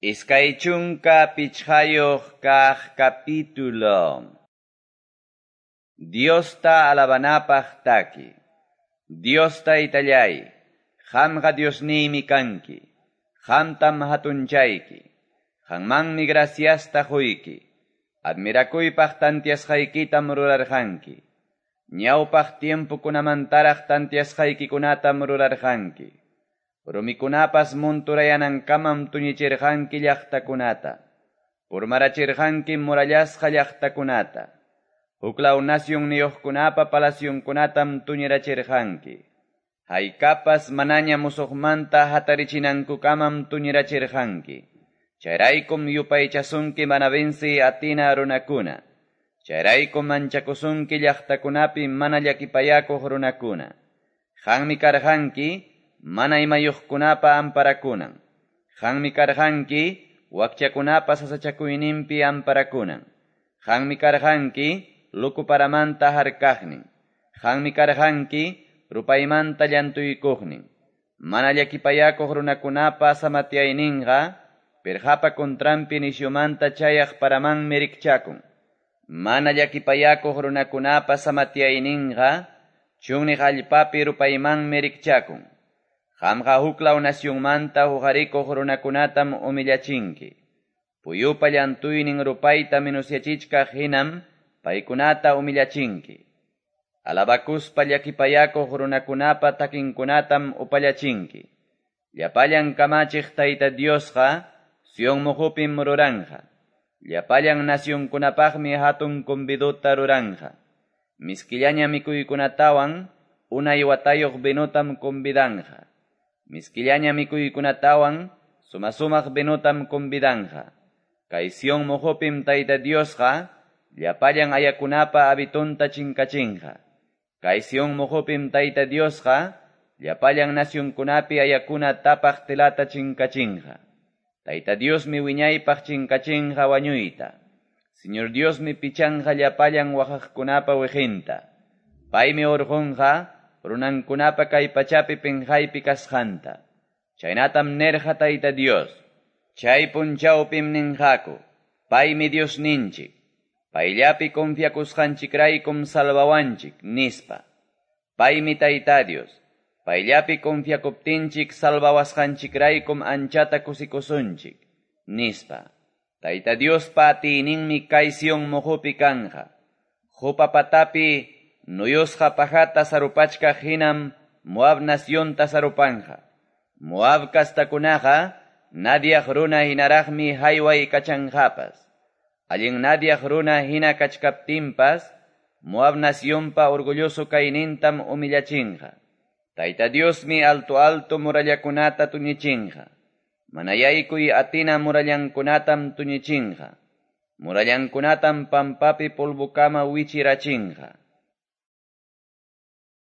Iskay chunka pichhayoq kaq capítulo. Diosta alabanapaq taki. Diosta itallay. Qamqa Diosniymi kanki. Qamtam hatunchayki. Qanmanmi graciasta quyki. Admirakuypaq tantiasqaykitam rurarqanki. Ñawpaq tiempukunamantaraq tantiasqaykicunatam rurarqanki. Rumikunapas munturayanankamam tuñichirqanki llaqtakunata. Purmarachirqanki murallasqa llaqtakunata. Huklaw nasyunniyuqkunapa palasyunkunatam tuñirachirqanki. Haykapas manaña musuqmanta hatarichinankukamam tuñirachirqanki. Chayraykum yupaychasunki mana venci atina runakuna. Chayraykum manchakusunki llaqtakunapi mana llakipayakuq runakuna. Qanmi karqanki mana imayuqkunapa amparakunan. Qanmi karqanki wakchakunapa sasachakuyninpi amparakunan. Qanmi karqanki lukuparamanta harkaqnin. Qanmi karqanki rupaymanta llantuykuqnin. Mana llakipayakuq runakunapa samatyayninqa pirqapa kontrampi nisyumanta chayaq paramanmi rikchakun. Mana llakipayakuq runakunapa samatyayninqa chunniq allpapi rupaymanmi rikchakun. Qamqa huklaw nasyunmanta huqarikuq runakunatam umillachinki. Puyupa llantuynin rupayta minusyachichkaq hinam paykunata umillachinki. Alabakuspa llakipayakuq runakunapa takinkunatam upallachinki. Llapallan kamachiq Tayta Diosqa Sion muhupim ruranja. Llapallan nasyunkunapaqmi hatun kumbiduta ruranja. Miskillaña mikuykunatawan unay watayuq binutam kumbidanja. Miskillaña mikuykunatawan sumasumaq binutam kumbidanja. Kay Sion muhupim Tayta Diosqa llapallan ayakunapa abitunta chinkachinja. Kay Sion muhupim Tayta Diosqa llapallan nasyunkunapi ayakuna tapaq tilata chinkachinja. Tayta Diosmi wiñaypaq chinkachinja wañuyta. Señor Diosmi pichanja llapallan waqaqkunapa wijinta. Paymi urqunqa runankunapa kay pachapi penjaypi kasqanta. Chaynatam nerja Tayta Dios. Chay punchawpim ninjaku. Paymi Dios ninchik. Payllapi confiakusqanchikraykum salvawanchik nispa. Paymi Tayta Dios. Payllapi confiakuptinchik salvawasqanchikraykum anchata kusikusunchik nispa. Tayta Dios patininmi kay Sion muhupi kanja. Hupa patapi nuyusqa pajata sarupachka hinam Moab nasyonta sarupanja. Moab kastakunaqa nadiaq runa hinaraqmi hayway kachanjapas. Allin nadiaq runa hina kachkaptinpas Moab nasyonpa orgulloso kaynintam umillachinja. Tayta Diosmi alto murallakunata tuñichinja. Manayaykuy atina murallankunatam tuñichinja. Murallankunatam pampapi pulbukama wichirachinja.